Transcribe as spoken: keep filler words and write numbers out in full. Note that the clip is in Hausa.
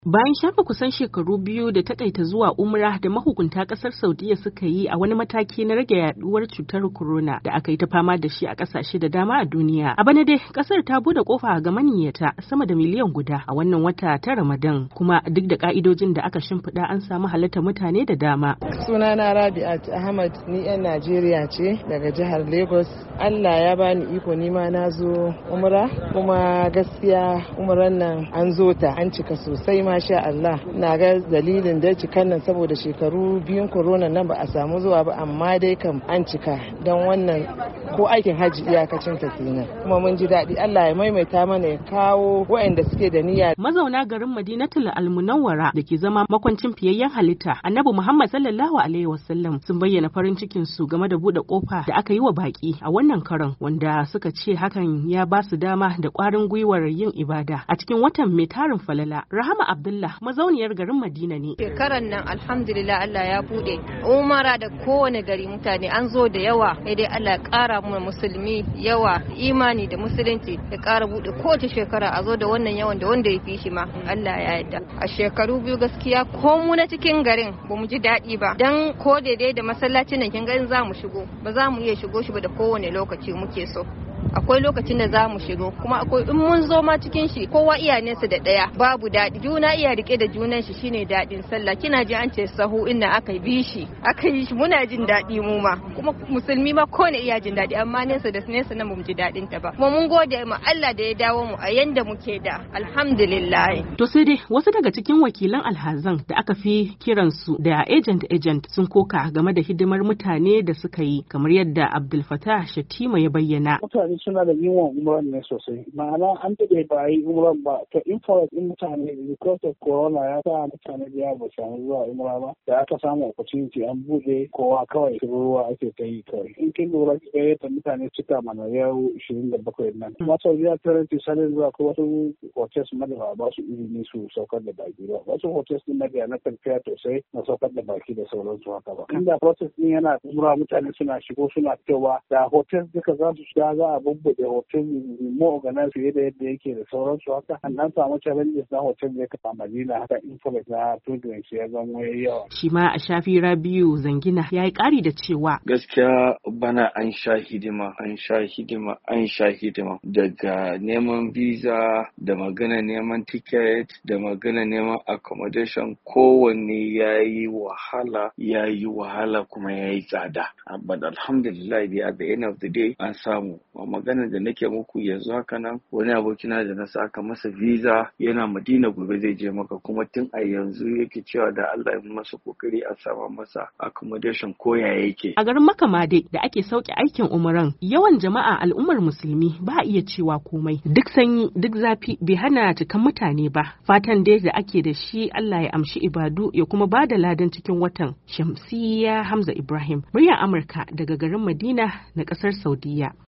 Bayan shafe kusan shekaru biyu da takaita zuwa umra da mahukunta kasar Saudiya suka yi a wani mataki na rage yaduwar cutar corona da aka yi ta fama da shi a kasashe da dama a duniya. A bana dai kasar ta bude kofa ga maniyyata sama da miliyan guda a wannan wata ta Ramadan, kuma duk da ka'idojin da aka shimfiɗa an samu halartar mutane da dama. Sunana Rabi'at Ahmad, ni 'yan Najeriya ce daga jihar Lagos. Allah ya bani iko ni ma na zo umra, kuma gaskiya umran nan an zo ta an cika sosai masha Allah. Na ga dalilin da cikan nan saboda shekaru biyun corona nan ba a samu zuwa ba, amma dai kam an cika don wannan ko aikin hajji iyakacin ta kenan. Kuma mun ji daɗi, Allah ya maimaita mana ya kawo waɗanda suke da niyya. Mazauna garin Madinatul Almunawwara da ke zama makwancin fiyayyen halitta Annabi Muhammad sallallahu alaihi wasallam sun bayyana farin cikin su game da buɗe kofa da aka yi wa baki a wannan karon, wanda suka ce hakan ya ba su dama da ƙwarin gwiwar yin ibada a cikin watan mai tarin falala. Rahama Abdullah mazauniyar garin Madina ne. Shekaran nan alhamdulillah Allah ya bude umara da kowane gari, mutane an zo da yawa, sai dai Allah ya ƙara mu musulmi yawa, imani da musulunci ya ƙara bude kowace shekara a zo da wannan yawan da wanda ya fi shi ma Allah ya yarda. A shekaru biyu gaskiya ko mu na cikin garin ba mu ji daɗi ba, dan ko daidai da masallacin nan kin ga in za mu shigo ba za mu iya shigo shi ba da kowane lokaci muke so. Akwai lokacin da za mu shigo, kuma akwai in mun zo ma cikin shi kowa iyayensa da ɗaya, babu daɗi, juna iya rike da junan shi shine daɗin sallah. Kina ji an ce sahu inna aka bi shi aka yi shi muna jin daɗi mu ma, kuma musulmi ma ko ne iya jin daɗi, amma nesa da nesa na mu ji daɗin ta ba. Kuma mun gode ma Allah da ya dawo mu a yanda muke da, alhamdulillah. To sai dai wasu daga cikin wakilan alhazan da aka fi kiransu da agent agent sun koka game da hidimar mutane da suka yi, kamar yadda Abdul Fattah Shatima ya bayyana. Suna da yawan umran ne sosai, ma'ana an daɗe ba yi umran ba, to influence in mutane because of corona ya sa mutane da yawa ba samu zuwa umra ba, da aka samu opportunity an buɗe kowa kawai ruwa ake ta yi kawai. In kin lura ki ga yadda mutane cika mana yau ishirin da bakwai nan. Kuma Saudiya Turanci sanin zuwa ko wasu hotels ma da ba su izini su saukar da baki ba, wasu hotels din da na tafiya to sai na saukar da baki da sauransu haka ba. Inda process din yana umra mutane suna shigo suna fitowa, da hotels duka za su shiga za a bubbuɗe hotel mo organize fiye da yadda yake da sauransu haka. An dan samu challenges na hotel da ka Madina haka, influx na pilgrims ya zama yawa. Shi ma a shafi Rabiu Zangina ya yi ƙari da cewa gaskiya bana an sha hidima an sha hidima an sha hidima daga neman visa da magana neman ticket da magana neman accommodation, kowanne ya yi wahala ya yi wahala kuma ya yi tsada, but alhamdulillah dai at the end of the day an samu. Maganar da nake muku yanzu haka nan, wani abokina da na saka masa visa yana Madina, gobe zai je maka, kuma tun a yanzu yake cewa da Allah ya masa kokari a sama masa accommodation ko ya yake. A garin Makka ma dai da ake sauke aikin umran, yawan jama'a al'ummar musulmi ba a iya cewa komai. Duk sanyi duk zafi bai hana cikan mutane ba. Fatan dai da ake da shi Allah ya amshi ibadu ya kuma ba da ladan cikin watan. Shamsiyya Hamza Ibrahim, muryar Amurka daga garin Madina na ƙasar Saudiya.